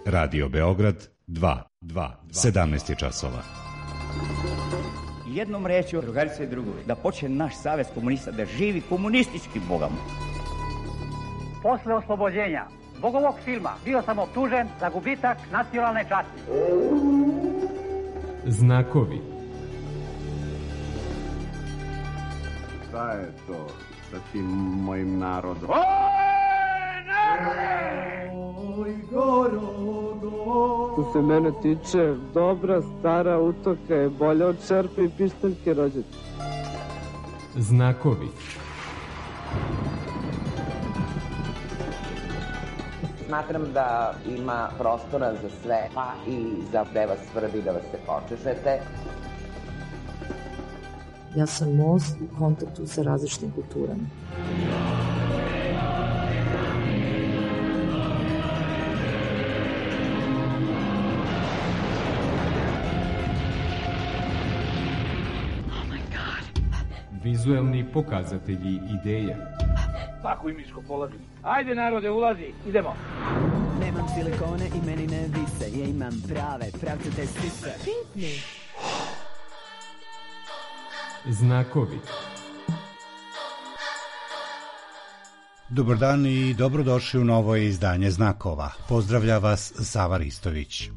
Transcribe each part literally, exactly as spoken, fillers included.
Radio Beograd dva, dva, sedamnaest je časova. Jednom rečju, drugarice i drugovi, da počne naš savez komunista, da živi komunistički bogom. Posle oslobođenja zbog ovog filma bio sam optužen za gubitak nacionalne časti. Znakovi. Šta je to sa tim mojim narodom? Oj, narode! Oj, gorogo! Što se mene tiče, dobra stara utoka je bolja od čerpe i pištaljke rođete. Znakovi. Smatram da ima prostora za sve, pa i za gde vas svrbi da vas se počešete. Ja sam most u kontaktu sa različitim kulturama. Vizuelni pokazatelji ideja. Tako i miško polazi. Ajde narode, ulazi, idemo. Nemam silikone i meni ne vise. Ja imam prave, pravcate sise. Pitni. Znakovi. Dobar dan i dobrodošli u novo izdanje Znakova. Pozdravlja vas Sava Ristović.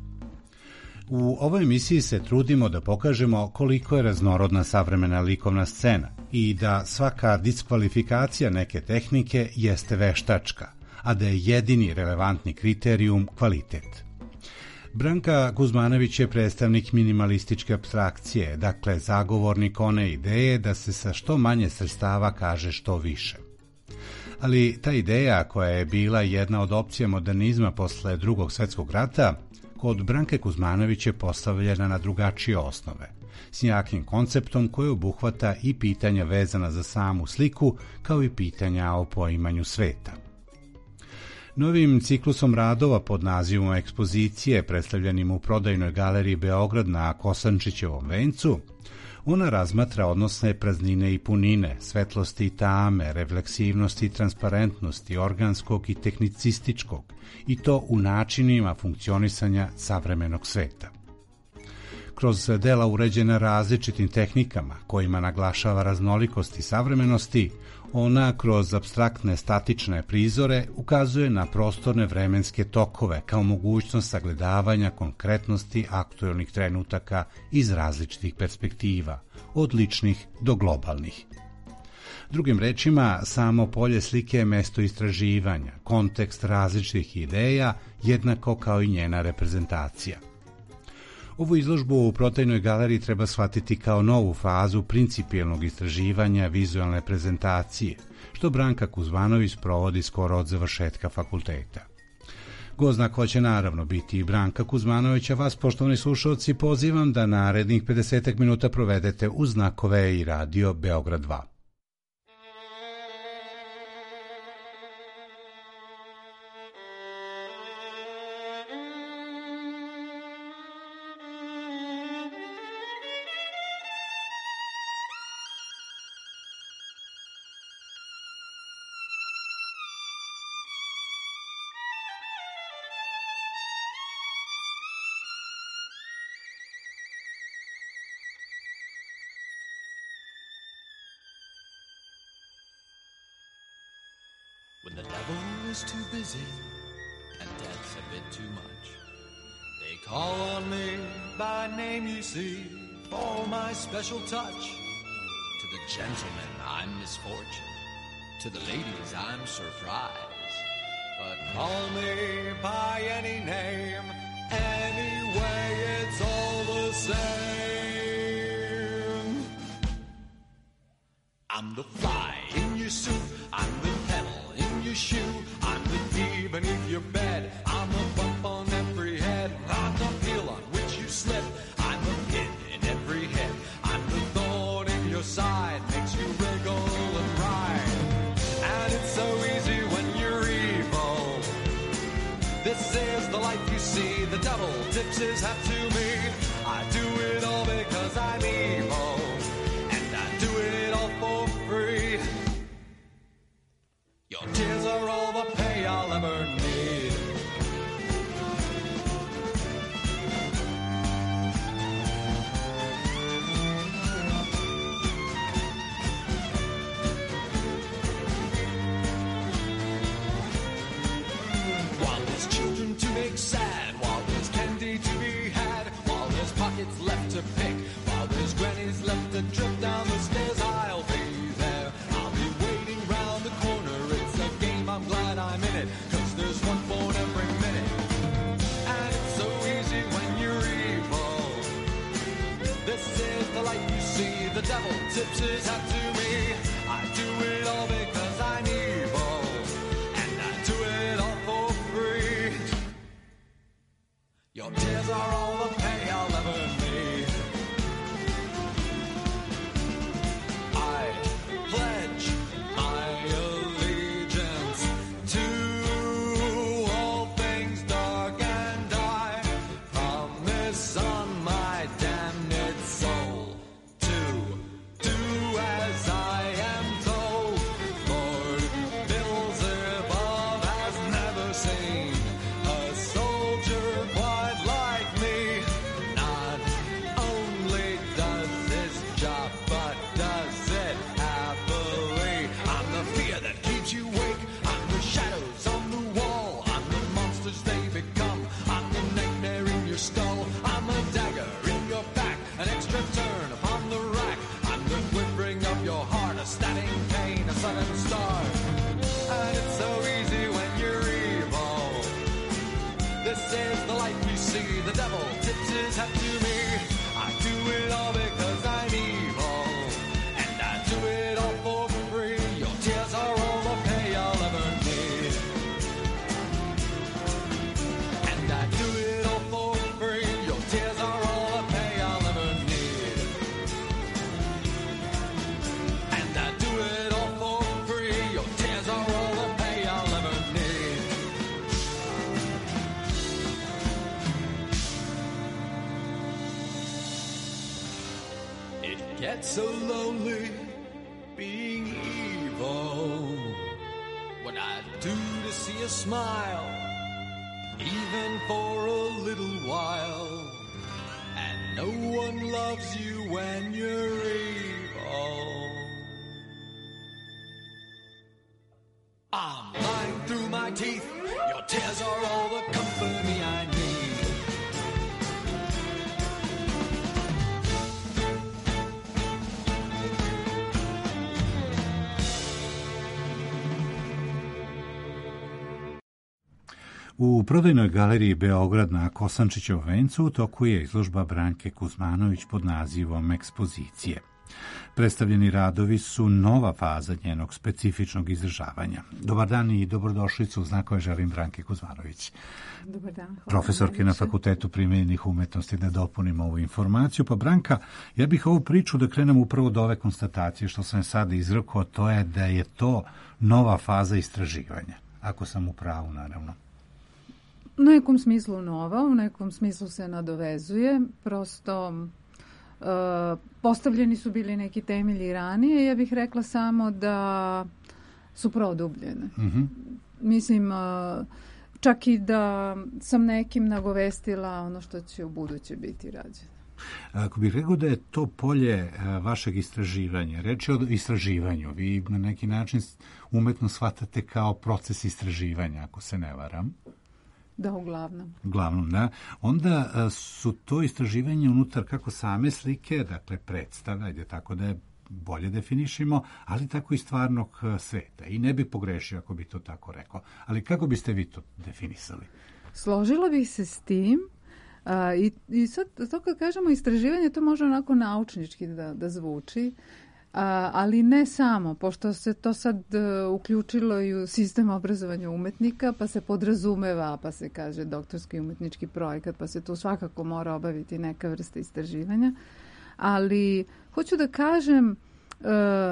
U ovoj emisiji se trudimo da pokažemo koliko je raznorodna savremena likovna scena i da svaka diskvalifikacija neke tehnike jeste veštačka, a da je jedini relevantni kriterijum kvalitet. Branka Kuzmanović je predstavnik minimalističke apstrakcije, dakle zagovornik one ideje da se sa što manje sredstava kaže što više. Ali ta ideja, koja je bila jedna od opcija modernizma posle Drugog svjetskog rata, kod Branke Kuzmanović je postavljena na drugačije osnove, s jakim konceptom koji obuhvata i pitanja vezana za samu sliku, kao i pitanja o poimanju sveta. Novim ciklusom radova pod nazivom ekspozicije, predstavljenim u prodajnoj galeriji Beograd na Kosančićevom vencu, ona razmatra odnosne praznine i punine, svetlosti i tame, refleksivnosti i transparentnosti, organskog i tehnicističkog, i to u načinima funkcionisanja savremenog sveta. Kroz dela uređena različitim tehnikama, kojima naglašava raznolikost i savremenosti, ona kroz apstraktne statične prizore ukazuje na prostorne vremenske tokove kao mogućnost sagledavanja konkretnosti aktuelnih trenutaka iz različitih perspektiva, od ličnih do globalnih. Drugim rečima, samo polje slike je mesto istraživanja, kontekst različitih ideja, jednako kao i njena reprezentacija. Ovu izložbu u prodajnoj galeriji treba shvatiti kao novu fazu principijelnog istraživanja vizualne prezentacije, što Branka Kuzmanović provodi skoro od završetka fakulteta. Gost Znakova će naravno biti i Branka Kuzmanović, a vas, poštovani slušalci, pozivam da narednih pedeset minuta provedete uz Znakove i Radio Beograd dva. When the devil is too busy and death's a bit too much, they call on me by name, you see, for my special touch. To the gentlemen, I'm misfortune. To the ladies, I'm surprise. But call me by any name, anyway, it's all the same. I'm the fly in your suit, I'm the pedal in your shoe, I'm the bee beneath your bed, I'm the bump on every head, I'm the peel on which you slip, I'm the pin in every head, I'm the thorn in your side, makes you wriggle and ride. And it's so easy when you're evil. This is the life you see, the devil tips his hat to me. I do it all because I'm evil, and I do it all for free. Your tears are all the pay I'll ever need. tips his hat to me. I do it all because I'm evil, and I do it all for free. Your tears are all the pay I'll ever need. I pledge my allegiance to all things dark, and I promise on my damned soul to do as I am told. Lord Beelzebub has never seen a soldier quite like me. Not only does his job, but does it happily. I'm the fear that keeps you awake. I'm the shadows on the wall. I'm the monsters they become. I'm the nightmare in your skull. I'm a dagger in your back, an extra turn upon the rack. I'm the quivering of your heart, a stabbing pain, a sudden start. And it's so easy when you're evil. This is the life we see. The devil tips his hat to me. I do it all because I'm evil, and I do it all for free. Your tears are all the pay I'll ever need, and I do it all for free. Your tears are all the pay I'll ever need, and I do it all for free. Your tears are all the pay I'll ever need. It gets so lonely being evil. What I do to see a smile, even for a little while, and no one loves you when you're evil. I'm lying through my teeth. Your tears are all the company I need. U prodajnoj galeriji Beograd na Kosančićevom vencu u toku je izložba Branke Kuzmanović pod nazivom Ekspozicije. Predstavljeni radovi su nova faza njenog specifičnog izražavanja. Dobar dan i dobrodošlicu u Znakove želim Branke Kuzmanović. Dobar dan. Hvala. Profesorke na Fakultetu primenjenih umetnosti, da dopunim ovu informaciju. Pa Branka, ja bih ovu priču da krenem upravo do ove konstatacije što sam sada izrekao, to je da je to nova faza istraživanja. Ako sam u pravu, naravno. U nekom smislu nova, u nekom smislu se nadovezuje, prosto uh, postavljeni su bili neki temelji ranije, ja bih rekla samo da su produbljene. Mm-hmm. Mislim, uh, čak i da sam nekim nagovestila ono što će u buduće biti rađeno. Ako bih rekao da je to polje vašeg istraživanja, reč je o istraživanju, vi na neki način umetno shvatate kao proces istraživanja, ako se ne varam. Da, uglavnom. Uglavnom, da. Onda su to istraživanje unutar kako same slike, dakle predstave, ajde tako da je bolje definišimo, ali tako i stvarnog sveta. I ne bi pogrešio ako bi to tako rekao. Ali kako biste vi to definisali? Složila bih se s tim. A, i, I sad, to kad kažemo istraživanje, to može onako naučnički da, da zvuči. A, ali ne samo, pošto se to sad uh, uključilo i u sistem obrazovanja umetnika, pa se podrazumeva, pa se kaže doktorski umetnički projekat, pa se tu svakako mora obaviti neka vrsta istraživanja. Ali hoću da kažem, uh,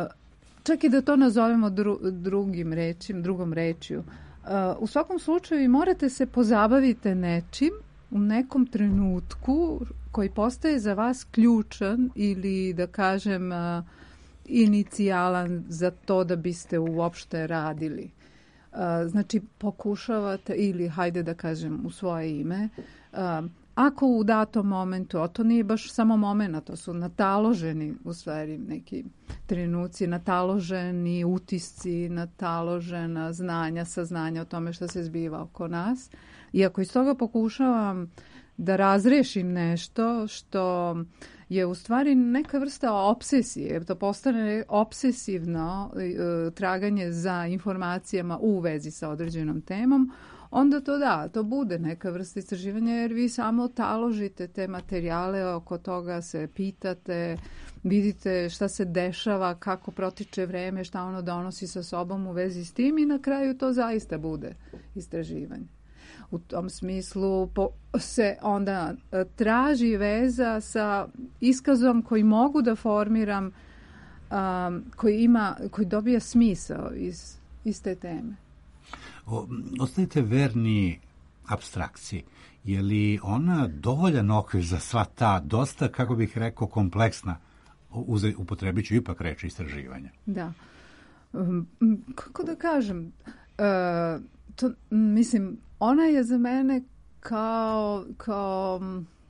čak i da to nazovemo dru, drugim rečim, drugom rečju, uh, u svakom slučaju morate se pozabaviti nečim u nekom trenutku koji postaje za vas ključan ili da kažem uh, inicijalan za to da biste uopšte radili. Uh, znači, pokušavate, ili hajde da kažem u svoje ime, uh, ako u datom momentu, a to nije baš samo moment, to su nataloženi u stvari neki trenuci, nataloženi utisci, nataložena znanja, saznanja o tome što se zbiva oko nas. I ako iz toga pokušavam da razrešim nešto što je u stvari neka vrsta obsesije, to postane obsesivno e, traganje za informacijama u vezi sa određenom temom, onda to da, to bude neka vrsta istraživanja, jer vi samo taložite te materijale, oko toga se pitate, vidite šta se dešava, kako protiče vreme, šta ono donosi sa sobom u vezi s tim i na kraju to zaista bude istraživanje. U tom smislu po, se onda traži veza sa iskazom koji mogu da formiram, um, koji ima, koji dobija smisao iz, iz te teme. O, ostajete verni apstrakciji. Je li ona dovoljan okvir za sva ta, dosta, kako bih rekao, kompleksna, upotrebit ću ipak reći, istraživanja? Da. Um, kako da kažem, uh, to, mislim, ona je za mene kao, kao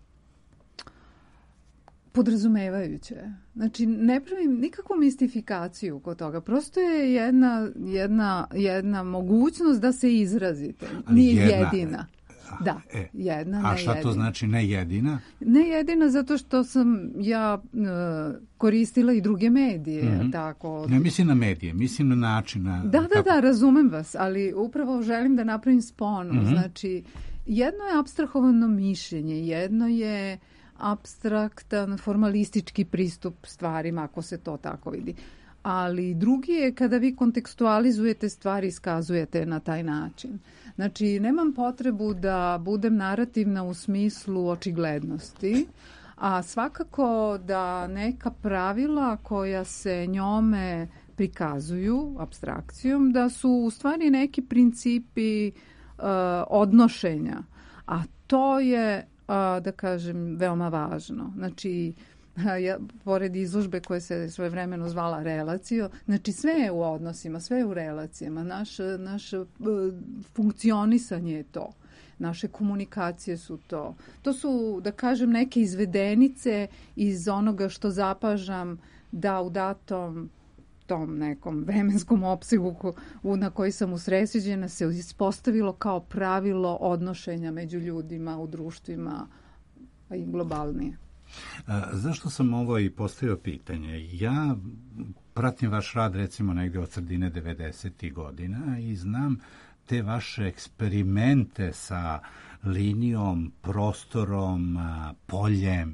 podrazumevajuće. Znači, ne pravim nikakvu mistifikaciju kod toga. Prosto je jedna, jedna, jedna mogućnost da se izrazite. Nije jedna, jedina. Da, e, jedna, a ne šta jedina. To znači ne jedina? Ne jedina zato što sam ja uh, koristila i druge medije. Mm-hmm. Tako. Ne mislim na medije, mislim na način. Na, da, da, kako... da, razumem vas, ali upravo želim da napravim sponu. Mm-hmm. Znači, jedno je apstrahovano mišljenje, jedno je apstraktan, formalistički pristup stvarima, ako se to tako vidi. Ali drugi je kada vi kontekstualizujete stvari, iskazujete na taj način. Znači, nemam potrebu da budem narativna u smislu očiglednosti, a svakako da neka pravila koja se njome prikazuju apstrakcijom, da su u stvari neki principi uh, odnošenja. A to je, uh, da kažem, veoma važno. Znači, ja, pored izložbe koja se svojevremeno zvala Relacio, znači sve je u odnosima, sve je u relacijama. Naš, naš uh, funkcionisanje je to. Naše komunikacije su to. To su, da kažem, neke izvedenice iz onoga što zapažam da u datom tom nekom vremenskom opsegu ko, u, na koji sam usredsređena se ispostavilo kao pravilo odnošenja među ljudima u društvima, a i globalnije. A, zašto sam ovo i postavio pitanje? Ja pratim vaš rad recimo negde od sredine devedesetih godina i znam te vaše eksperimente sa linijom, prostorom, poljem,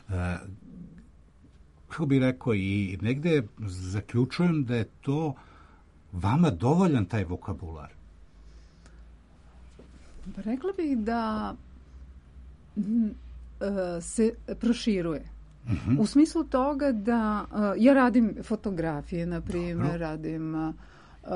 kako bih rekao, i negde zaključujem da je to vama dovoljan taj vokabular. Rekla bih da se proširuje. Uh-huh. U smislu toga da ja radim fotografije, na primjer, radim Uh,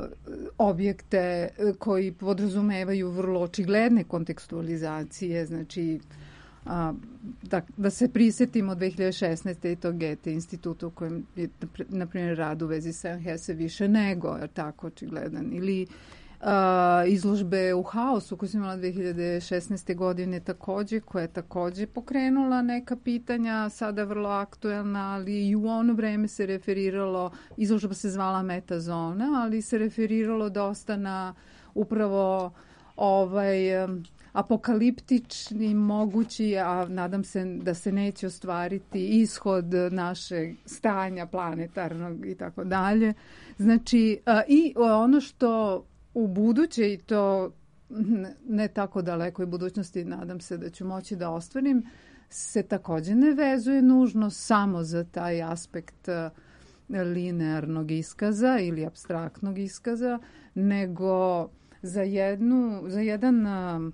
objekte koji podrazumevaju vrlo očigledne kontekstualizacije, znači uh, da, da se prisjetimo dve hiljade šesnaeste i to Goethe instituta u kojem je, na primjer, rad u vezi sa Hesse više nego, jer tako očigledan, ili uh, izložbe u haosu koju sam imala dve hiljade šesnaeste godine takođe, koja je takođe pokrenula neka pitanja, sada vrlo aktuelna, ali i u ono vreme se referiralo, izložba se zvala Metazona, ali se referiralo dosta na upravo ovaj um, apokaliptični mogući, a nadam se da se neće ostvariti, ishod našeg stanja planetarnog i tako dalje. Znači, uh, i ono što u buduće, i to ne tako dalekoj budućnosti, nadam se da ću moći da ostvarim, se takođe ne vezuje nužno samo za taj aspekt linearnog iskaza ili apstraktnog iskaza, nego za, jednu, za jedan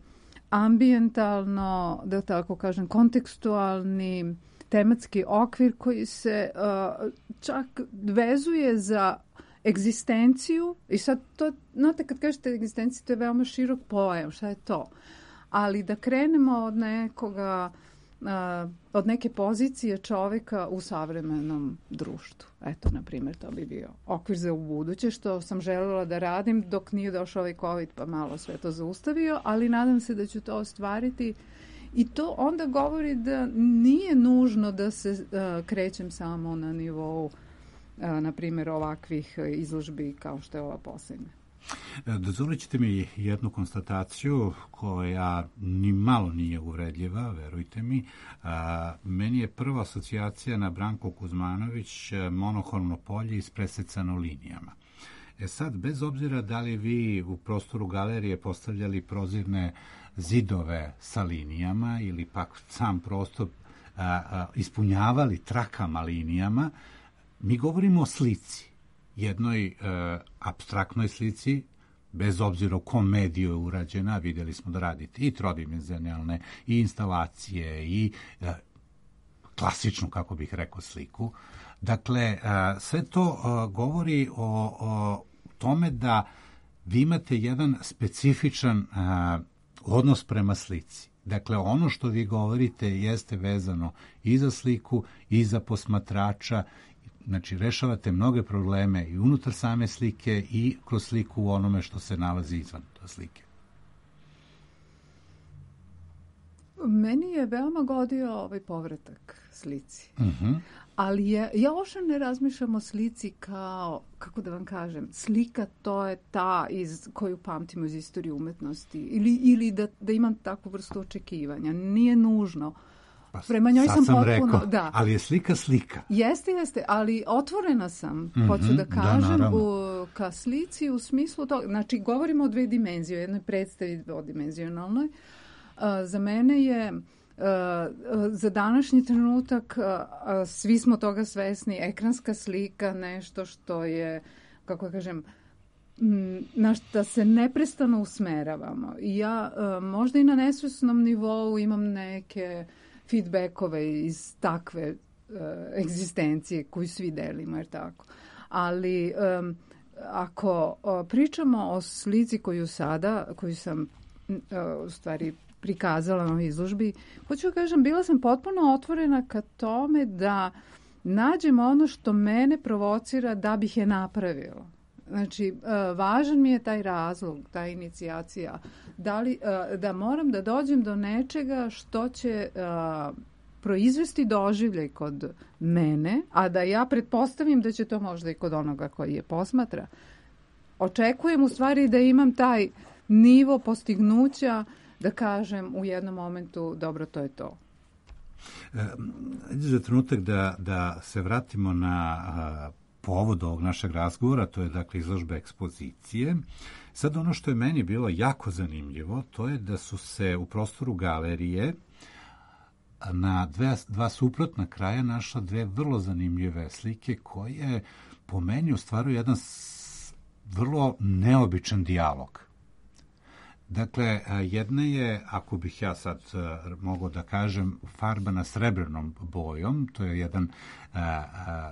ambijentalno, da tako kažem, kontekstualni tematski okvir koji se uh, čak vezuje za egzistenciju, i sad to, znate, kad kažete egzistenciju, to je veoma širok pojam, šta je to? Ali da krenemo od nekoga, uh, od neke pozicije čoveka u savremenom društvu. Eto, na primjer, to bi bio okvir za ubuduće, što sam željela da radim dok nije došao ovaj COVID, pa malo sve to zaustavio, ali nadam se da ću to ostvariti. I to onda govori da nije nužno da se uh, krećem samo na nivou na primjer ovakvih izložbi kao što je ova posljednja. Dozvolit ćete mi jednu konstataciju koja ni malo nije uvredljiva, verujte mi. A, meni je prva asocijacija na Branku Kuzmanović monohrono polje ispresecano linijama. E sad, bez obzira da li vi u prostoru galerije postavljali prozirne zidove sa linijama ili pak sam prostor a, a, ispunjavali trakama linijama, mi govorimo o slici, jednoj a, apstraktnoj slici, bez obzira u kom mediju je urađena, vidjeli smo da radite i trodimenzionalne, i instalacije, i a, klasičnu, kako bih rekao, sliku. Dakle, a, sve to a, govori o, o tome da vi imate jedan specifičan a, odnos prema slici. Dakle, ono što vi govorite jeste vezano i za sliku, i za posmatrača. Znači, rešavate mnoge probleme i unutar same slike i kroz sliku u onome što se nalazi izvan te slike. Meni je veoma godio ovaj povratak slici. Uh-huh. Ali je, ja uopšte ne razmišljam o slici kao, kako da vam kažem, slika to je ta iz koju pamtimo iz istorije umetnosti ili, ili da, da imam takvu vrstu očekivanja. Nije nužno. Pa, prema njoj sam, sam potpuno... rekao, da. Ali je slika slika. Jeste, jeste, ali otvorena sam, mm-hmm, hoću da kažem, da, u, ka slici u smislu toga. Znači, govorimo o dve dimenzije, o jednoj predstavi dvodimenzionalnoj. Uh, za mene je... Uh, za današnji trenutak uh, svi smo toga svesni, ekranska slika nešto što je, kako kažem, m, na što se neprestano usmeravamo. I ja uh, možda i na nesvesnom nivou imam neke feedbackove iz takve uh, egzistencije koju svi delimo, jer tako. Ali um, ako uh, pričamo o slici koju sada, koju sam uh, u stvari prikazala na izložbi, hoću da kažem, bila sam potpuno otvorena ka tome da nađem ono što mene provocira da bih je napravila. Znači, važan mi je taj razlog, ta inicijacija, da, li, da moram da dođem do nečega što će proizvesti doživljaj kod mene, a da ja pretpostavim da će to možda i kod onoga koji je posmatra. Očekujem u stvari da imam taj nivo postignuća da kažem u jednom momentu, dobro, to je to. E, za trenutak da, da se vratimo na a, povod ovog našeg razgovora, to je dakle izložba ekspozicije. Sad ono što je meni bilo jako zanimljivo, to je da su se u prostoru galerije na dve, dva suprotna kraja našla dve vrlo zanimljive slike koje po meni ostvaruju jedan s, vrlo neobičan dijalog. Dakle, jedna je, ako bih ja sad mogao da kažem, farbana srebrnom bojom, to je jedan a, a,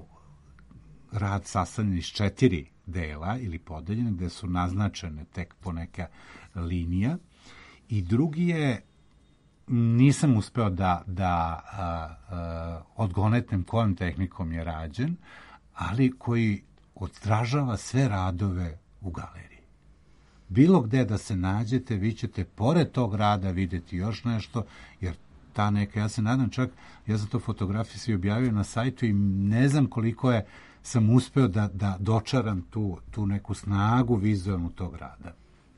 rad sastavljen iz četiri dela ili podeljen, gde su naznačene tek po neka linija. I drugi je, nisam uspeo da, da a, a, odgonetnem kojom tehnikom je rađen, ali koji odražava sve radove u galeriji. Bilo gde da se nađete, vi ćete pored tog rada videti još nešto, jer ta neka, ja se nadam čak, ja sam to fotografije svi objavio na sajtu i ne znam koliko je sam uspeo da, da dočaram tu, tu neku snagu vizualnu tog rada.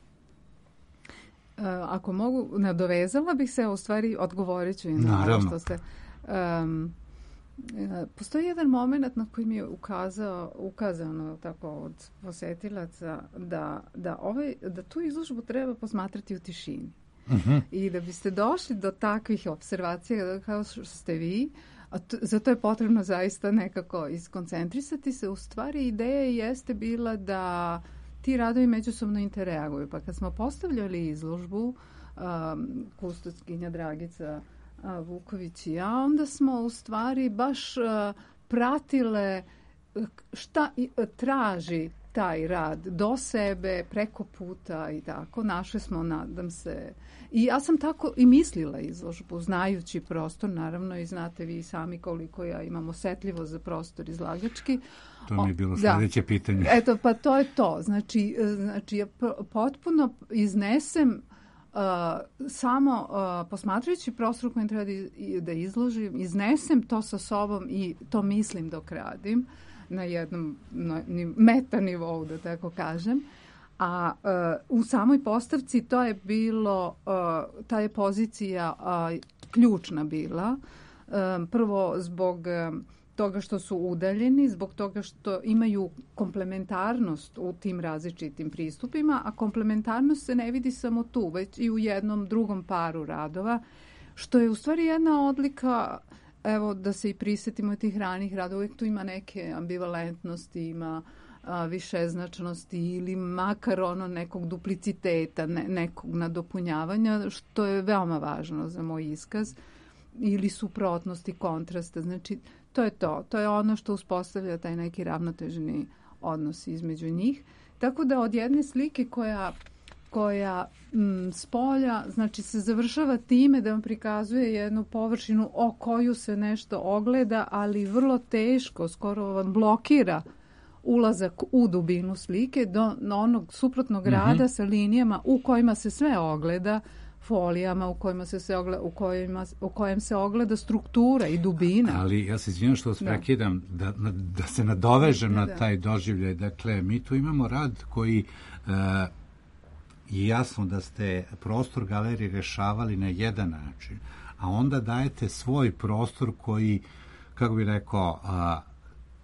Ako mogu, nadovezala bih se, u stvari odgovorit ću i na ovo što ste... Um, postoji jedan moment na koji mi je ukazao, ukazano tako od posetilaca da, da, ovaj, da tu izložbu treba posmatrati u tišini. Uh-huh. I da biste došli do takvih observacija kao što ste vi, a to, zato je potrebno zaista nekako iskoncentrisati se. U stvari ideja jeste bila da ti radovi međusobno interaguju. Pa kad smo postavljali izložbu, um, kustoskinja Dragica Vuković i ja, onda smo u stvari baš uh, pratile šta traži taj rad do sebe, preko puta i tako. Našli smo, nadam se. I ja sam tako i mislila izložbu, znajući prostor, naravno, i znate vi sami koliko ja imam osetljivo za prostor izlagački. To mi je bilo sljedeće da. pitanje. Eto, pa to je to. Znači, znači ja potpuno iznesem Uh, samo uh, posmatrajući prostor kojem treba da, da izložim, iznesem to sa sobom i to mislim dok radim na jednom na, meta nivou, da tako kažem. A uh, u samoj postavci to je bilo, uh, ta je pozicija uh, ključna bila. Um, prvo zbog um, toga što su udaljeni, zbog toga što imaju komplementarnost u tim različitim pristupima, a komplementarnost se ne vidi samo tu, već i u jednom drugom paru radova, što je u stvari jedna odlika, evo da se i prisetimo tih ranih radova, uvijek tu ima neke ambivalentnosti, ima a, višeznačnosti ili makar ono nekog dupliciteta, ne, nekog nadopunjavanja, što je veoma važno za moj iskaz, ili suprotnosti, kontrasta. Znači, to je to. To je ono što uspostavlja taj neki ravnotežni odnos između njih. Tako da od jedne slike koja, koja m, s polja, znači se završava time da vam prikazuje jednu površinu o koju se nešto ogleda, ali vrlo teško, skoro vam blokira ulazak u dubinu slike do onog suprotnog mm-hmm. rada sa linijama u kojima se sve ogleda, folijama u kojima se, se ogleda, u, kojima, u kojem se ogleda struktura i dubina. Ali ja se izvinjam što vas prekidam, da, da, da se nadovežem da, da. na taj doživljaj. Dakle, mi tu imamo rad koji uh, je jasno da ste prostor galerije rešavali na jedan način, a onda dajete svoj prostor koji, kako bi rekao, uh,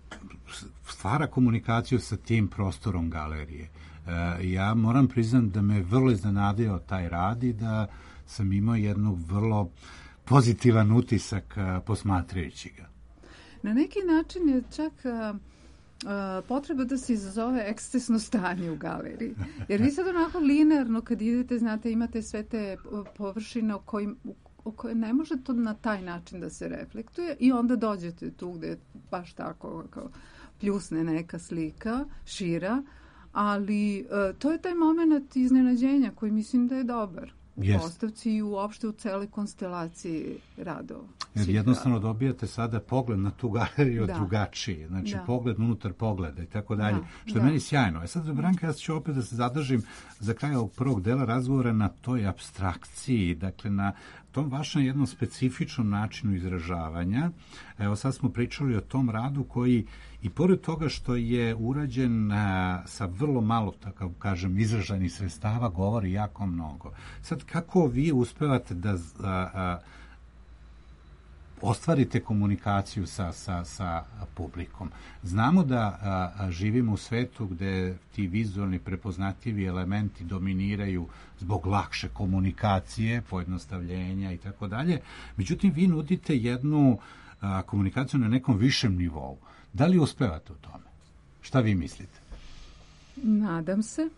stvara komunikaciju sa tim prostorom galerije. Ja moram priznam da me vrlo iznenadio taj rad i da sam imao jednu vrlo pozitivan utisak posmatrajući ga. Na neki način je čak uh, potreba da se izazove ekscesno stanje u galeriji. Jer vi sad onako linearno kad idete, znate, imate sve te površine o kojim, o koje ne može to na taj način da se reflektuje i onda dođete tu gde je baš tako kao pljusne neka slika, šira, ali uh, to je taj moment iznenađenja koji mislim da je dobar u yes. postavci i uopšte u celoj konstelaciji radova. Jer jednostavno radova. Dobijate sada pogled na tu galeriju da. drugačiji, znači da. pogled unutar pogleda i tako dalje, što da. je meni sjajno. E sad, Branka, ja ću opet da se zadržim za kraj ovog prvog dela razgovora na toj apstrakciji, dakle na tom vašem jednom specifičnom načinu izražavanja. Evo sad smo pričali o tom radu koji i pored toga što je urađen a, sa vrlo malo, tako kažem, izražajnih sredstava, govori jako mnogo. Sad, kako vi uspevate da a, a, ostvarite komunikaciju sa, sa, sa publikom? Znamo da a, a, živimo u svetu gde ti vizualni prepoznatljivi elementi dominiraju zbog lakše komunikacije, pojednostavljenja i tako dalje. Međutim, vi nudite jednu a, komunikaciju na nekom višem nivou. Da li uspevate u tome? Šta vi mislite? Nadam se.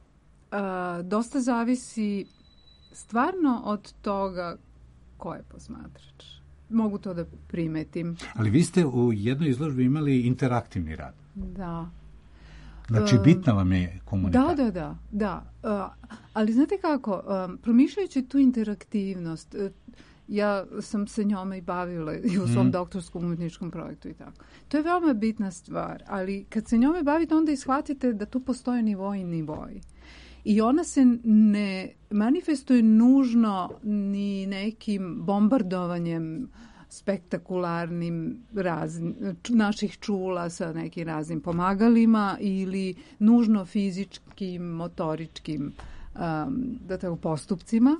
A, dosta zavisi stvarno od toga ko je posmatrač. Mogu to da primetim. Ali vi ste u jednoj izložbi imali interaktivni rad. Da. Znači, bitna vam je komunikacija. Da, da, da. da. Uh, ali znate kako, um, promišljajući tu interaktivnost, uh, ja sam se njome i bavila i u svom mm. doktorskom umetničkom projektu i tako. To je veoma bitna stvar, ali kad se njome bavite, onda i shvatite da tu postoje nivoji i nivoji. I ona se ne manifestuje nužno ni nekim bombardovanjem spektakularnim raznim, naših čula sa nekim raznim pomagalima ili nužno fizičkim, motoričkim um, da tako, postupcima.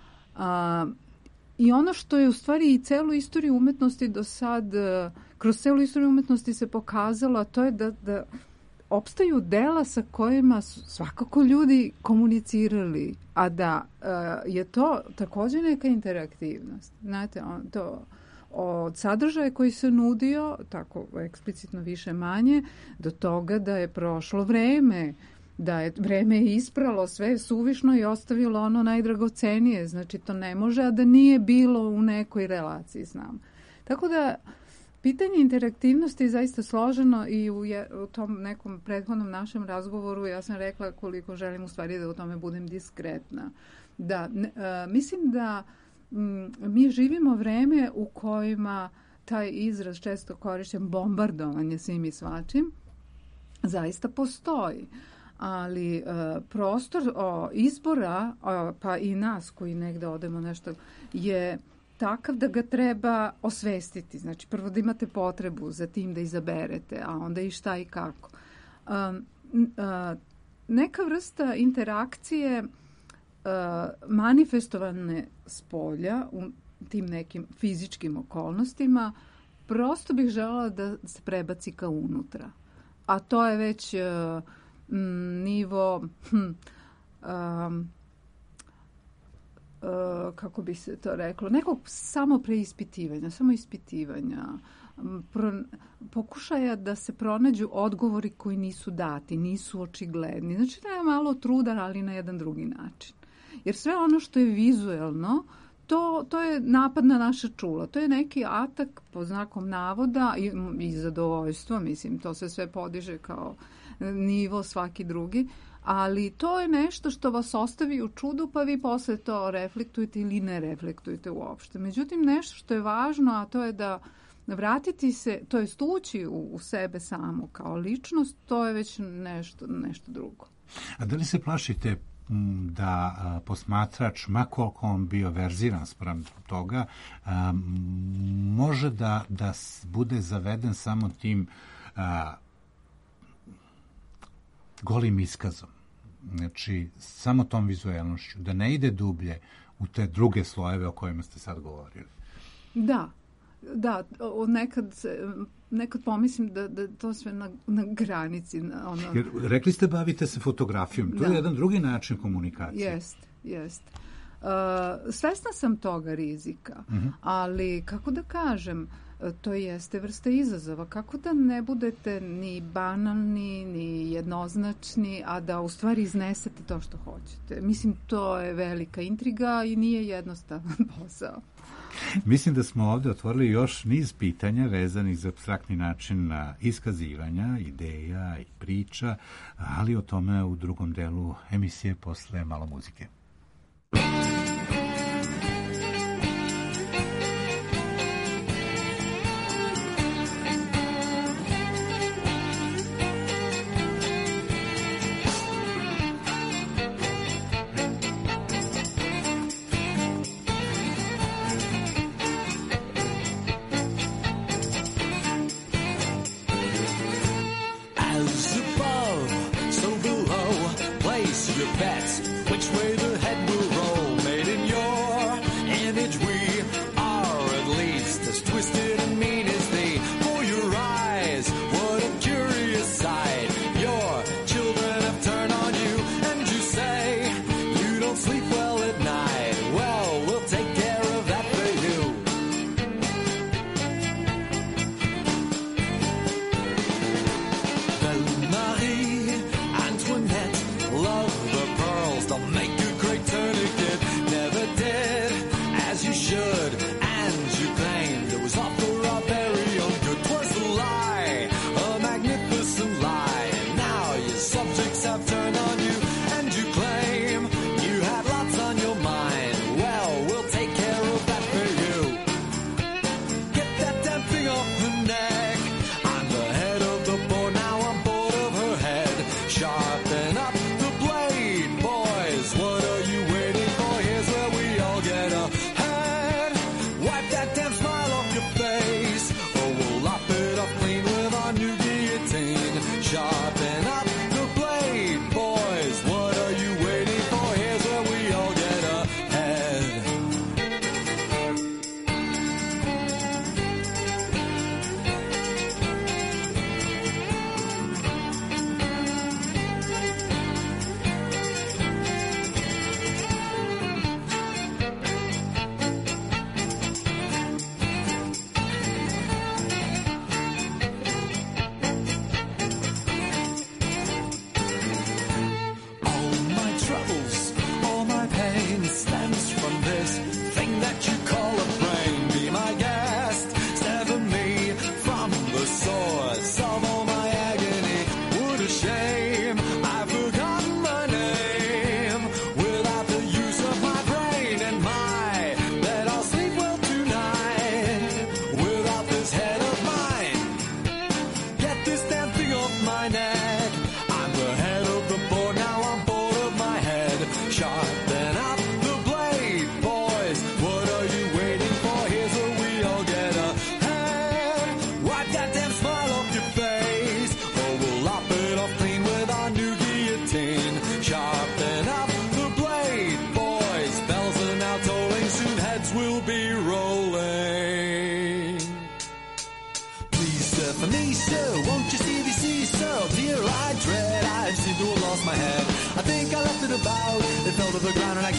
Um, I ono što je u stvari i celu istoriju umetnosti do sad, kroz celu istoriju umetnosti se pokazalo, a to je da, da opstaju dela sa kojima su svakako ljudi komunicirali, a da uh, je to također neka interaktivnost. Znate, on, to od sadržaja koji se nudio, tako eksplicitno više manje, do toga da je prošlo vreme, da je vreme ispralo sve suvišno i ostavilo ono najdragocenije. Znači, to ne može, a da nije bilo u nekoj relaciji s nama. Tako da, pitanje interaktivnosti je zaista složeno i u, je, u tom nekom prethodnom našem razgovoru ja sam rekla koliko želim u stvari da u tome budem diskretna. Da, ne, a, mislim da m, mi živimo vreme u kojima taj izraz često korišćen, bombardovanje svim i svačim, zaista postoji. Ali uh, prostor o, izbora, o, pa i nas koji negde odemo nešto, je takav da ga treba osvestiti. Znači, prvo da imate potrebu za tim da izaberete, a onda i šta i kako. Um, uh, neka vrsta interakcije uh, manifestovane s polja u tim nekim fizičkim okolnostima prosto bih želela da se prebaci ka unutra. A to je već uh, m, nivo hm, um, uh, kako bi se to reklo, nekog samo preispitivanja, samo ispitivanja, pro, pokušaja da se pronađu odgovori koji nisu dati, nisu očigledni. Znači da je malo truda, ali na jedan drugi način. Jer sve ono što je vizuelno, to, to je napad na naše čula. To je neki atak po znakom navoda i, i zadovoljstvo, mislim, to se sve podiže kao nivo svaki drugi, ali to je nešto što vas ostavi u čudu, pa vi posle to reflektujete ili ne reflektujete uopšte. Međutim, nešto što je važno, a to je da vratiti se, to je ući u, u sebe samo kao ličnost, to je već nešto, nešto drugo. A da li se plašite da a, posmatrač, ma koliko on bio verziran spram toga, a, može da, da bude zaveden samo tim a, golim iskazom? Znači, samo tom vizualnošću, da ne ide dublje u te druge slojeve o kojima ste sad govorili. Da, da, nekad, nekad pomislim da, da to sve na, na granici. Na ono... Jer rekli ste bavite se fotografijom, to da. je jedan drugi način komunikacije. Jest, jest. Uh, svesna sam toga rizika, uh-huh. ali kako da kažem, to jeste vrsta izazova. Kako da ne budete ni banalni, ni jednoznačni, a da u stvari iznesete to što hoćete. Mislim, to je velika intriga i nije jednostavan posao. Mislim da smo ovdje otvorili još niz pitanja vezanih za apstraktni način iskazivanja, ideja i priča, ali o tome u drugom delu emisije posle malo muzike.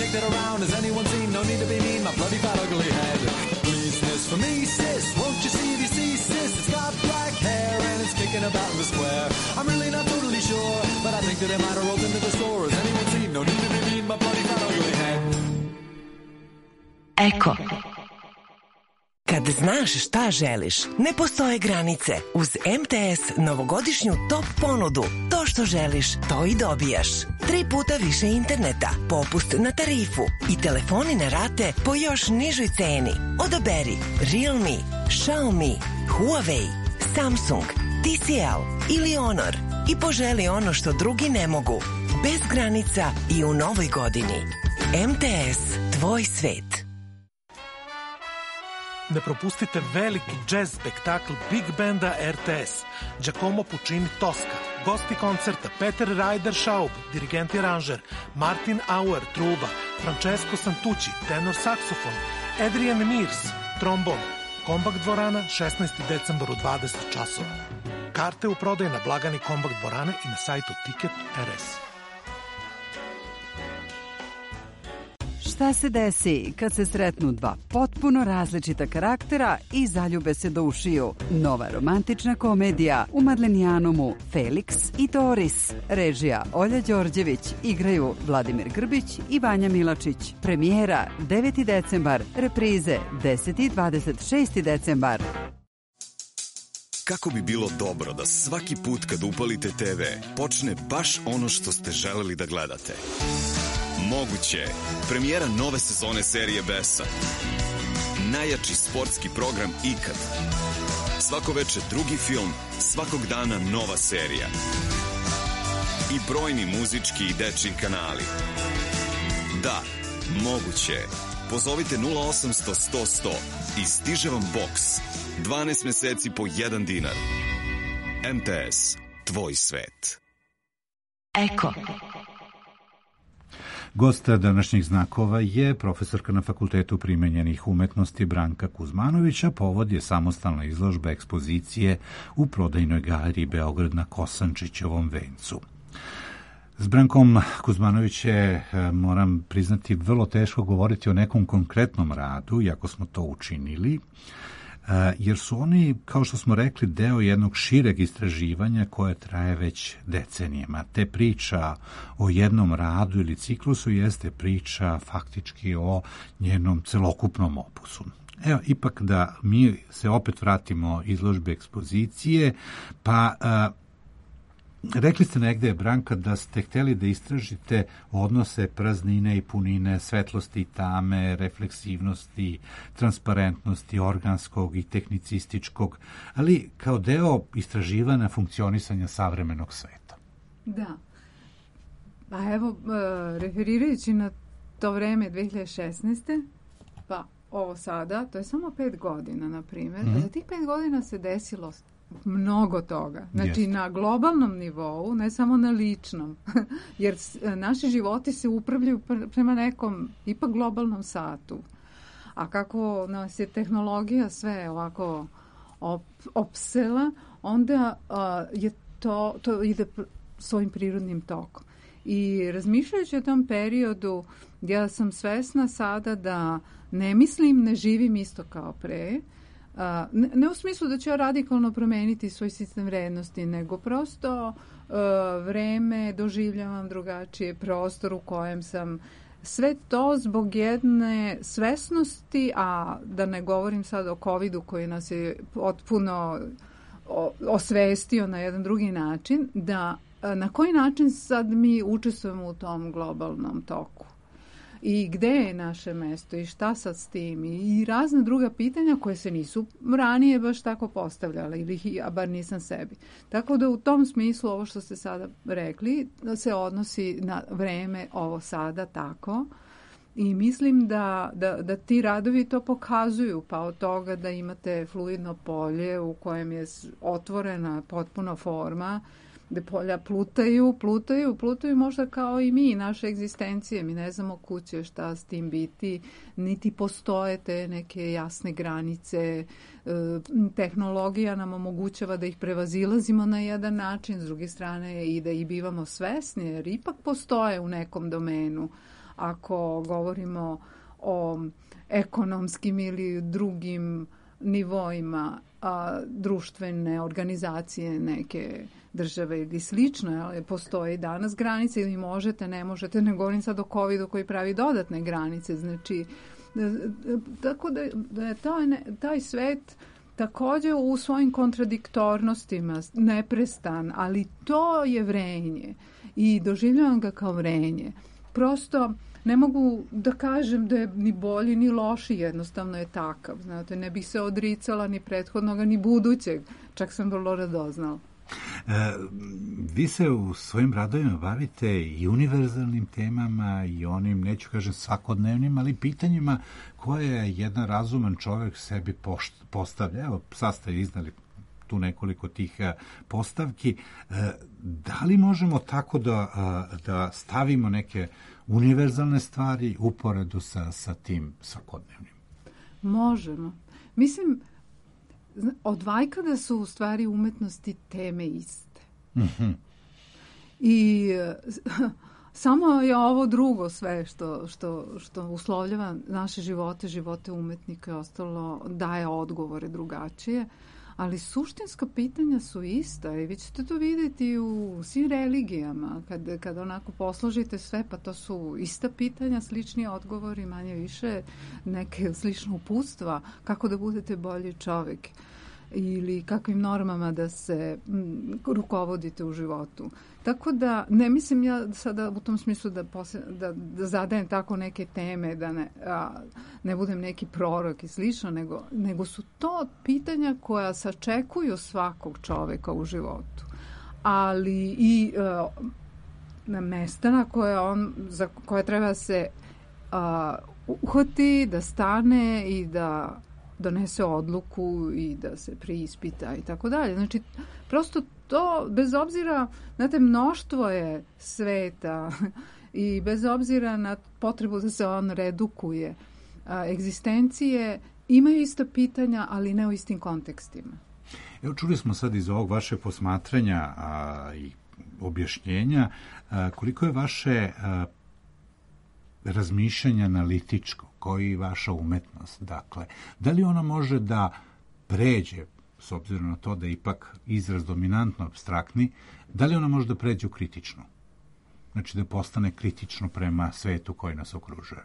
kicked it around. Has anyone seen? No need to be mean, my bloody fat ugly head. Please, miss, for me, sis, won't you see, you see, sis? It's got black hair and it's kicking about in the square. I'm really not totally sure, but I think that it might have rolled into the store. Has anyone seen? No need to be mean, my bloody fat ugly head. Eko. Kad znaš šta želiš, ne postoje granice. Uz M T S novogodišnju top ponudu. To što želiš, to i dobijaš. Tri puta više interneta, popust na tarifu i telefoni na rate po još nižoj ceni. Odaberi Realme, Xiaomi, Huawei, Samsung, T C L ili Honor i poželi ono što drugi ne mogu. Bez granica i u novoj godini. M T S, tvoj svet. Ne propustite veliki jazz spektakl Big Banda R T S, Giacomo Puccini Tosca, gosti koncerta Peter Ryder Schaub, dirigent i aranžer, Martin Auer, truba, Francesco Santucci, tenor saksofon, Adrian Mears, trombon, Kombakt dvorana, šesnaestog decembra u dvadeset časova. Karte u prodaju na blagani Kombakt dvorane i na sajtu Ticket R S. Šta se desi kad se sretnu dva potpuno različita karaktera i zaljube se do ušiju? Nova romantična komedija u Madlenijanumu Felix i Doris. Režija Olja Đorđević, igraju Vladimir Grbić i Vanja Milačić. Premijera deveti decembar, reprize deseti i dvadeset šesti decembar. Kako bi bilo dobro da svaki put kad upalite te ve počne baš ono što ste želeli da gledate? Moguće je. Premijera nove sezone serije Besa. Najjači sportski program ikad. Svako veče drugi film, svakog dana nova serija. I brojni muzički i dečji kanali. Da, moguće je. Pozovite nula osamsto sto sto i stiže vam boks. dvanaest meseci po jedan dinar. M T S, tvoj svet. Eko. Gost današnjih znakova je profesorka na Fakultetu primenjenih umetnosti Branka Kuzmanovića. Povod je samostalna izložba ekspozicije u prodajnoj galeriji Beograd na Kosančićevom vencu. S Brankom Kuzmanović je, moram priznati, vrlo teško govoriti o nekom konkretnom radu, iako smo to učinili, jer su oni, kao što smo rekli, deo jednog šireg istraživanja koje traje već decenijama. Te priča o jednom radu ili ciklusu jeste priča faktički o njenom celokupnom opusu. Evo, ipak da mi se opet vratimo izložbe ekspozicije, pa a, rekli ste negde, Branka, da ste hteli da istražite odnose praznine i punine, svetlosti i tame, refleksivnosti, transparentnosti, organskog i tehnicističkog, ali kao deo istraživanja funkcionisanja savremenog sveta. Da. Pa evo, referirajući na to vreme dve hiljade šesnaeste. pa ovo sada, to je samo pet godina, na primjer, mm-hmm. a za tih pet godina se desilo mnogo toga. Znači, yes. na globalnom nivou, ne samo na ličnom. Jer naši životi se upravljaju prema nekom ipak globalnom satu. A kako nas je tehnologija sve ovako op, opsela, onda uh, je to, to ide svojim prirodnim tokom. I razmišljajući o tom periodu, ja sam svesna sada da ne mislim, ne živim isto kao pre. Uh, ne, ne u smislu da ću ja radikalno promeniti svoj sistem vrednosti, nego prosto uh, vreme doživljavam drugačije, prostor u kojem sam. Sve to zbog jedne svesnosti, a da ne govorim sad o covidu koji nas je potpuno osvestio na jedan drugi način, da na koji način sad mi učestvujemo u tom globalnom toku. I gde je naše mesto i šta sad s tim i razna druga pitanja koje se nisu ranije baš tako postavljale ili ja bar nisam sebi. Tako da u tom smislu ovo što ste sada rekli da se odnosi na vreme ovo sada tako i mislim da, da, da ti radovi to pokazuju, pa od toga da imate fluidno polje u kojem je otvorena potpuno forma, gde polja plutaju, plutaju, plutaju možda kao i mi, naše egzistencije. Mi ne znamo kud će šta s tim biti, niti postoje te neke jasne granice. E, tehnologija nam omogućava da ih prevazilazimo na jedan način, s druge strane i da ih bivamo svesni, jer ipak postoje u nekom domenu. ako govorimo o ekonomskim ili drugim nivoima a, društvene organizacije neke države ili slično, ali postoje i danas granice ili možete, ne možete, ne govorim sad o covidu koji pravi dodatne granice, znači tako da, da je taj, taj svet također u svojim kontradiktornostima neprestan, ali to je vrenje i doživljavam ga kao vrenje. Prosto ne mogu da kažem da je ni bolji ni loši, jednostavno je takav. Znate, ne bih se odricala ni prethodnoga ni budućeg, čak sam vrlo radoznala. E, vi se u svojim radovima bavite i univerzalnim temama i onim, neću kažem svakodnevnim, ali pitanjima koje jedan razuman čovjek sebi postavlja. Evo, sad ste iznali tu nekoliko tih postavki. E, da li možemo tako da, da stavimo neke univerzalne stvari uporedu sa, sa tim svakodnevnim? Možemo. Mislim, od vajkada su u stvari umetnosti teme iste. Mm-hmm. I samo je ovo drugo sve što, što, što uslovljava naše živote, živote umetnika i ostalo, daje odgovore drugačije. Ali suštinska pitanja su ista i vi ćete to vidjeti u svim religijama. Kad, kad onako posložite sve, pa to su ista pitanja, slični odgovori, manje više neke slične uputstva kako da budete bolji čovjek ili kakvim normama da se m, rukovodite u životu. Tako da ne mislim ja sada u tom smislu da, posle, da, da zadajem tako neke teme, da ne, a, ne budem neki prorok i slično, nego, nego su to pitanja koja sačekuju svakog čovjeka u životu. Ali i a, na mesta na koje on, za koje treba se a, uhvati, da stane i da donese odluku i da se preispita i tako dalje. Znači, prosto to, bez obzira, znate, mnoštvo je sveta i bez obzira na potrebu da se on redukuje, a, egzistencije imaju ista pitanja, ali ne u istim kontekstima. Evo, čuli smo sad iz ovog vaše posmatranja a, i objašnjenja a, koliko je vaše a, razmišljanje analitičko, koji je vaša umetnost. Dakle, da li ona može da pređe, s obzirom na to da je ipak izraz dominantno abstraktni, da li ona može da pređe u kritično? Znači da postane kritično prema svetu koji nas okružuje?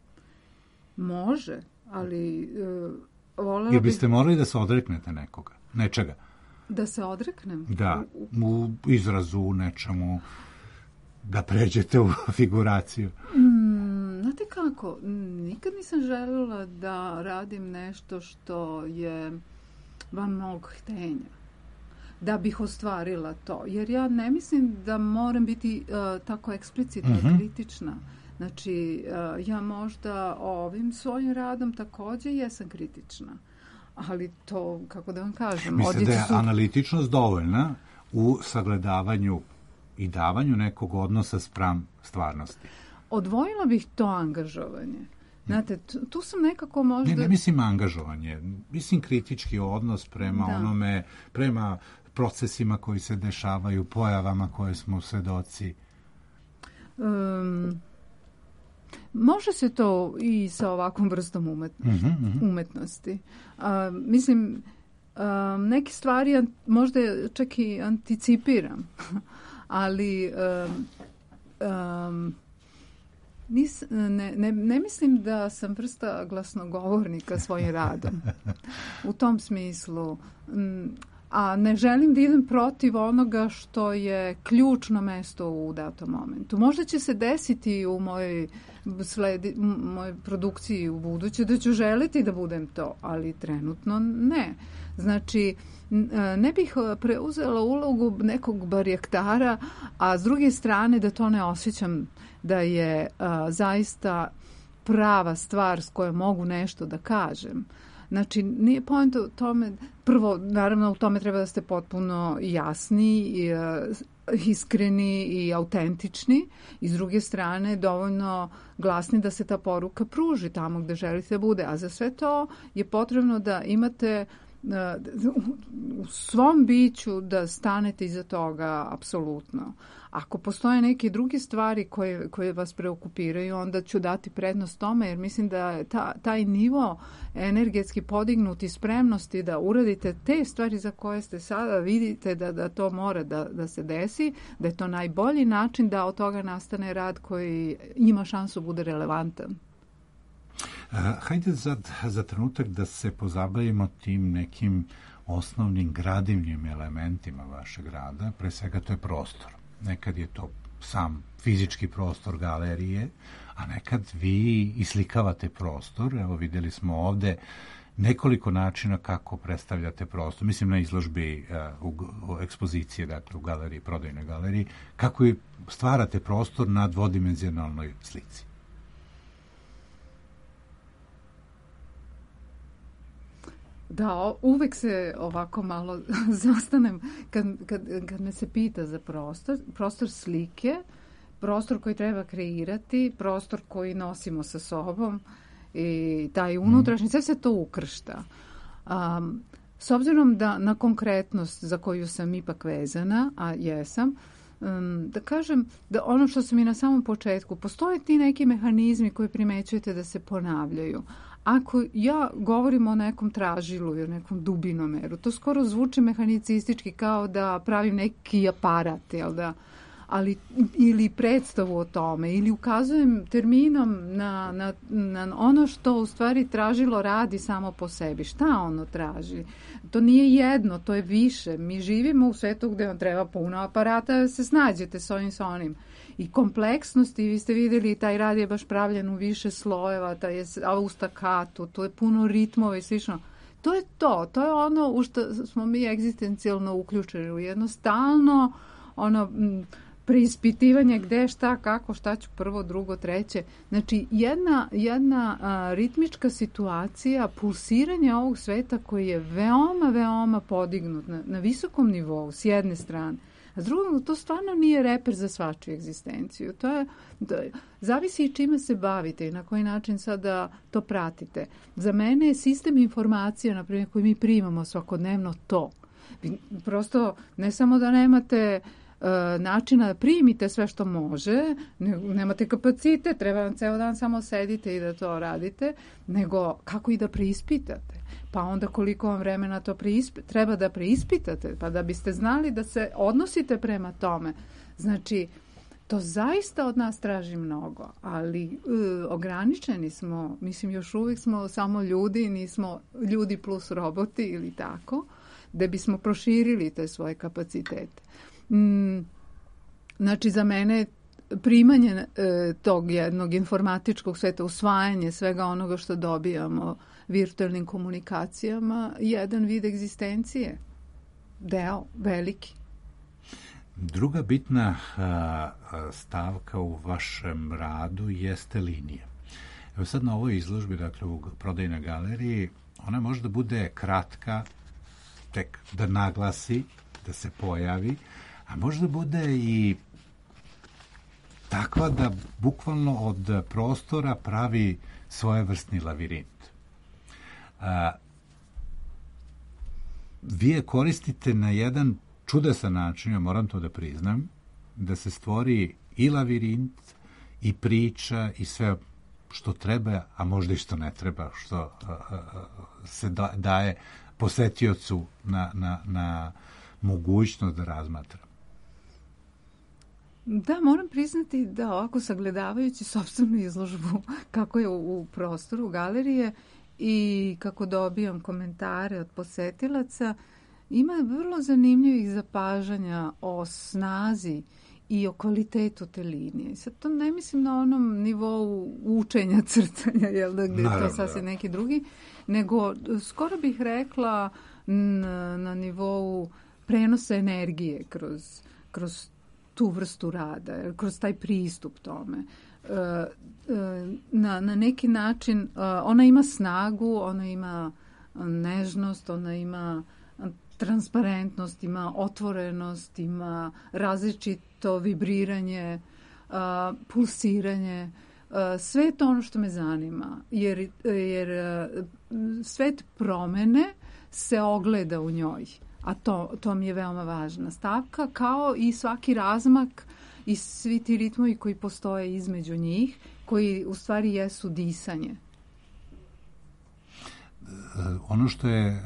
Može, ali uh, volela Jer biste bih... morali da se odreknete nekoga, nečega. Da se odreknem? Da, u izrazu, u nečemu, da pređete u figuraciju. Mm, znate kako, nikad nisam željela da radim nešto što je van mog htenja, da bih ostvarila to. Jer ja ne mislim da moram biti uh, tako eksplicitno mm-hmm. kritična. Znači, uh, ja možda ovim svojim radom također jesam kritična. Ali to, kako da vam kažem... Mislite da je su... analitičnost dovoljna u sagledavanju i davanju nekog odnosa spram stvarnosti? Odvojila bih to angažovanje. Znate, tu, tu sam nekako možda... Ne, ne mislim angažovanje, mislim kritički odnos prema da. onome, prema procesima koji se dešavaju, pojavama koje smo svedoci. Um, može se to i sa ovakvom vrstom umetnosti. Mm-hmm, mm-hmm. umetnosti. Uh, mislim, um, neke stvari možda čak i anticipiram, ali... Um, um, Nis, ne, ne, ne mislim da sam vrsta glasnogovornika svojim radom. U tom smislu. A ne želim da idem protiv onoga što je ključno mesto u datom momentu. Možda će se desiti u mojoj, sledi, mojoj produkciji u buduće da ću želiti da budem to, ali trenutno ne. Znači, ne bih preuzela ulogu nekog barjaktara, a s druge strane da to ne osjećam da je a, zaista prava stvar s kojom mogu nešto da kažem. Znači, nije point u tome, prvo, naravno, u tome treba da ste potpuno jasni, i, iskreni i autentični, i s druge strane dovoljno glasni da se ta poruka pruži tamo gde želite da bude. A za sve to je potrebno da imate u svom biću da stanete iza toga apsolutno. Ako postoje neke druge stvari koje, koje vas preokupiraju, onda ću dati prednost tome, jer mislim da ta, taj nivo energetski podignuti spremnosti da uradite te stvari za koje ste sada vidite da, da to mora da, da se desi, da je to najbolji način da od toga nastane rad koji ima šansu bude relevantan. Hajde za, za trenutak da se pozabavimo tim nekim osnovnim gradivnim elementima vašeg rada. Pre svega to je prostor. Nekad je to sam fizički prostor galerije, a nekad vi islikavate prostor. Evo videli smo ovde nekoliko načina kako predstavljate prostor. Mislim na izložbi uh, u, u ekspozicije, dakle u galeriji, prodajnoj galeriji, kako stvarate prostor na dvodimenzionalnoj slici. Da, uvek se ovako malo zastanem kad, kad, kad me se pita za prostor. Prostor slike, prostor koji treba kreirati, prostor koji nosimo sa sobom i taj unutrašnji, sve se to ukršta. Um, s obzirom da na konkretnost za koju sam ipak vezana, a jesam, um, da kažem da ono što sam i na samom početku, postoje ti neki mehanizmi koji primećujete da se ponavljaju. Ako ja govorim o nekom tražilu i o nekom dubinomeru, to skoro zvuči mehanicistički kao da pravim neki aparat, jel da? Ali, ili predstavu o tome, ili ukazujem terminom na, na, na ono što u stvari tražilo radi samo po sebi. Šta ono traži? To nije jedno, to je više. Mi živimo u svetu gde vam treba puno aparata da se snađete s ovim, s onim. I kompleksnosti, vi ste vidjeli, taj rad je baš pravljen u više slojeva, taj je u stakatu, to je puno ritmova i slično. To je to, to je ono u što smo mi egzistencijalno uključeni, u jedno stalno ono, preispitivanje gde, šta, kako, šta ću prvo, drugo, treće. Znači, jedna, jedna a, ritmička situacija, pulsiranje ovog sveta koji je veoma, veoma podignut na, na visokom nivou, s jedne strane. A s drugom, to stvarno nije reper za svačiju egzistenciju. To je, to je, zavisi i čime se bavite i na koji način sada to pratite. Za mene je sistem informacija, na primjer, koji mi primamo svakodnevno to. Vi prosto ne samo da nemate uh, načina da primite sve što može, ne, nemate kapacitet, treba vam ceo dan samo sedite i da to radite, nego kako i da preispitate. Pa onda koliko vam vremena to preisp... treba da preispitate, pa da biste znali da se odnosite prema tome. Znači, to zaista od nas traži mnogo, ali e, ograničeni smo, mislim još uvijek smo samo ljudi, nismo ljudi plus roboti ili tako, da bismo proširili te svoje kapacitete. Mm, znači, za mene primanje e, tog jednog informatičkog sveta, usvajanje svega onoga što dobijamo virtualnim komunikacijama, jedan vid egzistencije. Deo, veliki. Druga bitna a, stavka u vašem radu jeste linija. Evo sad na ovoj izložbi, dakle u prodajnoj galeriji, ona može da bude kratka, tek da naglasi, da se pojavi, a može da bude i takva da bukvalno od prostora pravi svojevrsni lavirint. A, vi je koristite na jedan čudesan način, ja moram to da priznam, da se stvori i lavirint, i priča, i sve što treba, a možda i što ne treba, što a, a, se da, daje posetiocu na, na, na mogućnost da razmatra. Da, moram priznati da ovako sagledavajući sopstvenu izložbu kako je u, u prostoru galerije i kako dobijam komentare od posetilaca, ima vrlo zanimljivih zapažanja o snazi i o kvalitetu te linije. Sad to ne mislim na onom nivou učenja crtanja, jel da, gde je to sasvim neki drugi, nego skoro bih rekla na, na nivou prenosa energije kroz, kroz tu vrstu rada, kroz taj pristup tome. Na, na neki način ona ima snagu, ona ima nežnost, ona ima transparentnost, ima otvorenost, ima različito vibriranje, pulsiranje. Sve je to ono što me zanima, jer, jer svet promene se ogleda u njoj. A to, to mi je veoma važna stavka, kao i svaki razmak i svi ti ritmovi koji postoje između njih, koji u stvari jesu disanje. Ono što je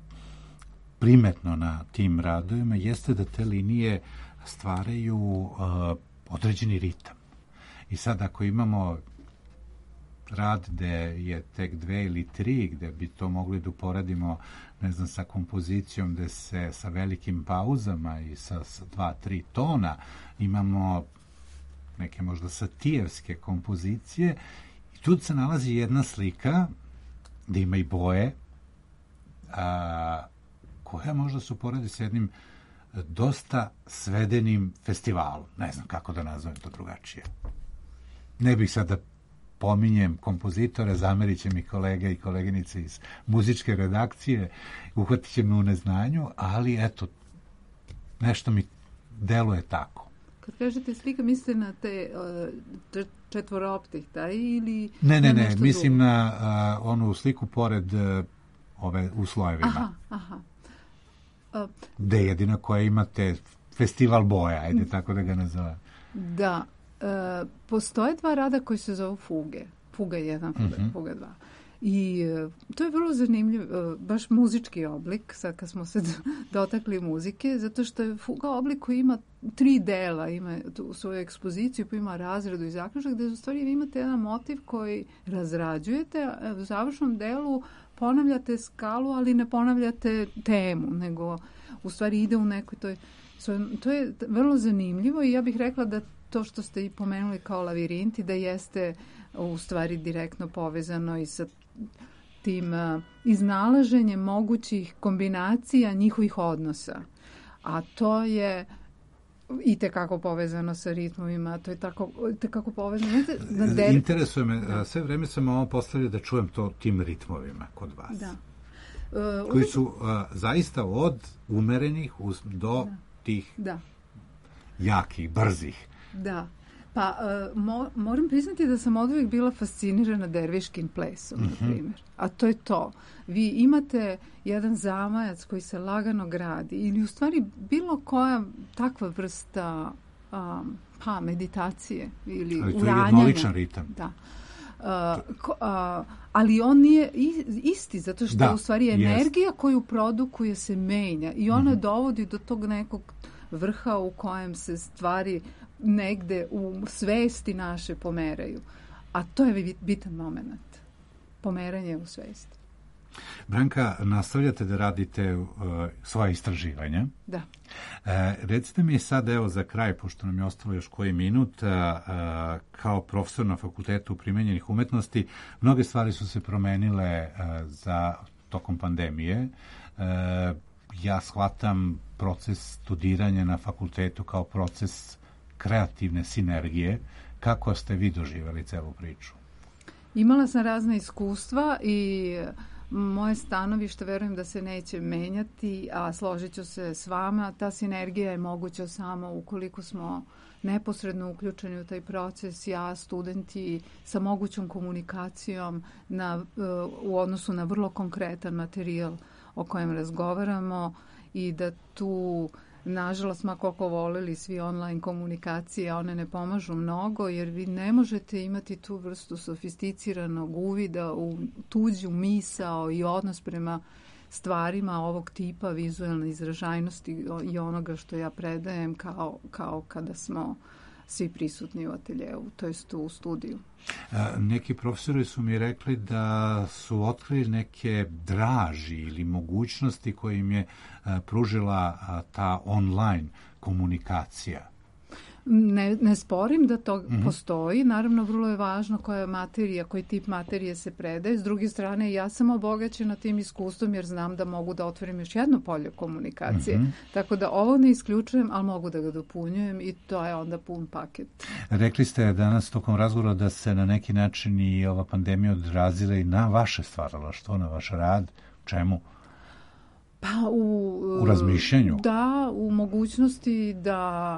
primetno na tim radovima jeste da te linije stvaraju određeni ritam. I sad ako imamo rad gde je tek dve ili tri, gde bi to mogli da uporadimo, ne znam, sa kompozicijom gde se sa velikim pauzama i sa, sa dva, tri tona imamo neke možda satijevske kompozicije i tu se nalazi jedna slika gde ima i boje, a, koja možda se uporedi sa jednim dosta svedenim festivalom. Ne znam kako da nazovem to drugačije. Ne bih sad da pominjem kompozitore, zamerit će mi kolege i koleginice iz muzičke redakcije, uhvatit će me u neznanju, ali eto, nešto mi deluje tako. Kad kažete slika, mislite na te uh, četvoroptih, da, ili... Ne, ne, ne, mislim drugo? na uh, onu sliku pored uh, ove u slojevima. Aha, aha. Uh, Gde je jedina koja imate festival boja, ajde tako da ga nazove. Da, uh, postoje dva rada koji se zovu fuge. Fuga jedan, fuga, uh-huh. fuga dva. I uh, to je vrlo zanimljiv, uh, baš muzički oblik, sad kad smo se dotakli muzike, zato što je fuga oblik koji ima tri dela, ima tu svoju ekspoziciju, pa ima razredu i zaključak, gde u stvari vi imate jedan motiv koji razrađujete, a u završnom delu ponavljate skalu, ali ne ponavljate temu, nego u stvari ide u nekoj toj... To je vrlo zanimljivo i ja bih rekla da to što ste i pomenuli kao lavirinti, da jeste u stvari direktno povezano i sa tim uh, iznalaženjem mogućih kombinacija njihovih odnosa. A to je i tekako povezano sa ritmovima, to je tako, tekako povezano. Der... Interesuje me, da. Sve vreme sam ovo postavio da čujem to tim ritmovima kod vas. Da. Uh, koji su uh, zaista od umerenih uz, do da. tih da. jakih, brzih. Da. Pa, uh, mo, moram priznati da sam oduvijek bila fascinirana derviškim plesom, uh-huh. na primjer. A to je to. Vi imate jedan zamajac koji se lagano gradi ili u stvari bilo koja takva vrsta um, pa, meditacije ili uranjanja. Ali to je jednoličan ritam. Da. Uh, ko, uh, ali on nije isti, zato što da, u stvari energija jest. koju produkuje se menja i ona uh-huh. dovodi do tog nekog vrha u kojem se stvari negde u svesti naše pomeraju. A to je bitan moment. Pomeranje u svesti. Branka, nastavljate da radite uh, svoje istraživanja. Da. Uh, recite mi sad, evo za kraj, pošto nam je ostalo još koji minut, uh, uh, kao profesor na Fakultetu primenjenih umetnosti, mnoge stvari su se promenile uh, za tokom pandemije. Uh, ja shvatam proces studiranja na fakultetu kao proces kreativne sinergije. Kako ste vi doživjeli celu priču? Imala sam razna iskustva i moje stanovište verujem da se neće menjati, a složit ću se s vama. Ta sinergija je moguća samo ukoliko smo neposredno uključeni u taj proces, ja, studenti, sa mogućom komunikacijom na, u odnosu na vrlo konkretan materijal o kojem razgovaramo i da tu, nažalost, ma koliko voleli svi online komunikacije, one ne pomažu mnogo, jer vi ne možete imati tu vrstu sofisticiranog uvida u tuđu misao i odnos prema stvarima ovog tipa vizualne izražajnosti i onoga što ja predajem kao, kao kada smo svi prisutni u ateljeu, to jest u studiju. A, neki profesori su mi rekli da su otkrili neke draži ili mogućnosti koje im je a, pružila a, ta online komunikacija. Ne, ne sporim da to mm-hmm. postoji. Naravno, vrlo je važno koja je materija, koji tip materije se predaje. S druge strane, ja sam obogaćena tim iskustvom jer znam da mogu da otvorim još jedno polje komunikacije. Mm-hmm. Tako da ovo ne isključujem, ali mogu da ga dopunjujem i to je onda pun paket. Rekli ste danas tokom razgovora da se na neki način i ova pandemija odrazila i na vaše stvaralaštvo, na vaš rad. Čemu? Pa u, u razmišljanju? Da, u mogućnosti da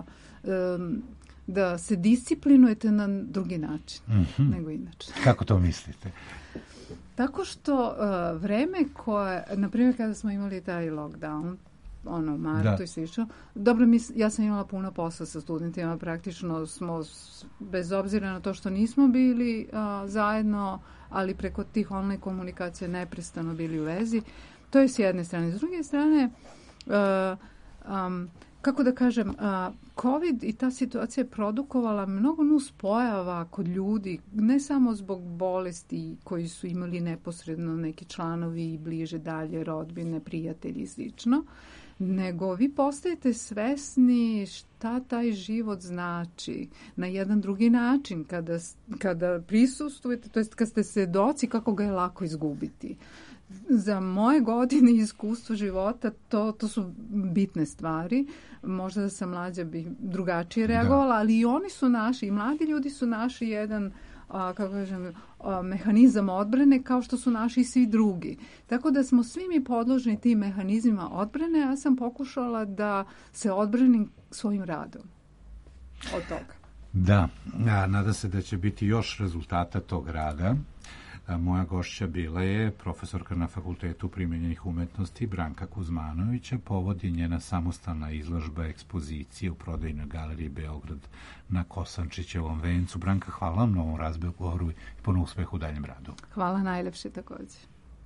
da se disciplinujete na drugi način mm-hmm. nego inače. Kako to mislite? Tako što uh, vreme koje, na primjer kada smo imali taj lockdown, ono, martu Da. i slično. Dobro, mi, ja sam imala puno posla sa studentima, praktično smo, s- bez obzira na to što nismo bili a, zajedno, ali preko tih online komunikacija neprestano bili u vezi. To je s jedne strane. S druge strane, a, am, kako da kažem, a, COVID i ta situacija je produkovala mnogo nuspojava kod ljudi, ne samo zbog bolesti koji su imali neposredno neki članovi bliže dalje, rodbine, prijatelji i slično, nego vi postajete svesni šta taj život znači na jedan drugi način kada, s- kada prisustujete, to jest kad ste svedoci kako ga je lako izgubiti. Za moje godine i iskustvo života to, to su bitne stvari. Možda da sam mlađa bih drugačije reagovala, ali i oni su naši, i mladi ljudi su naši jedan a, kako kažem, a, mehanizam odbrane kao što su naši i svi drugi. Tako da smo svi mi podložni tim mehanizmima odbrane, a ja sam pokušala da se odbranim svojim radom od toga. Da, a, nada se da će biti još rezultata tog rada. A, moja gošća bila je profesorka na Fakultetu primenjenih umetnosti Branka Kuzmanovića. Povod je njena samostalna izložba ekspozicije u prodajnoj galeriji Beograd na Kosančićevom vencu. Branka, hvala vam na ovom razgovoru i puno uspeha u daljem radu. Hvala najlepše također.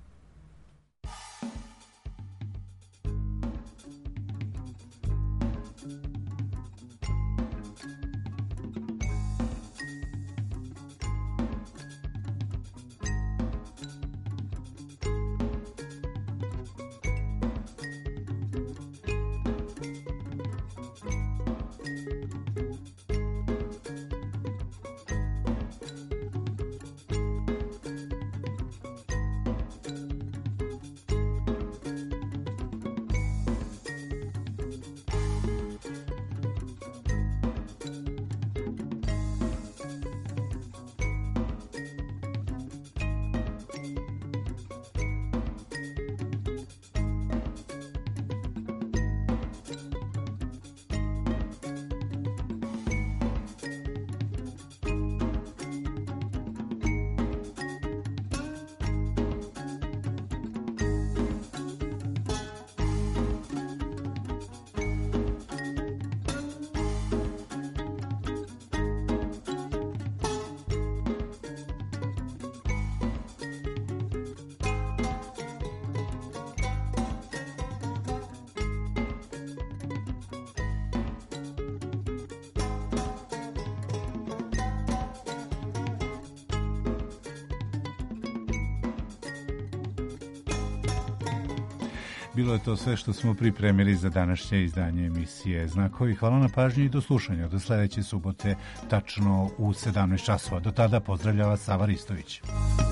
Bilo je to sve što smo pripremili za današnje izdanje emisije Znakovi. Hvala na pažnji i do slušanja. Do sledeće subote, tačno u sedamnaest časova. Do tada pozdravlja vas Sava Ristović.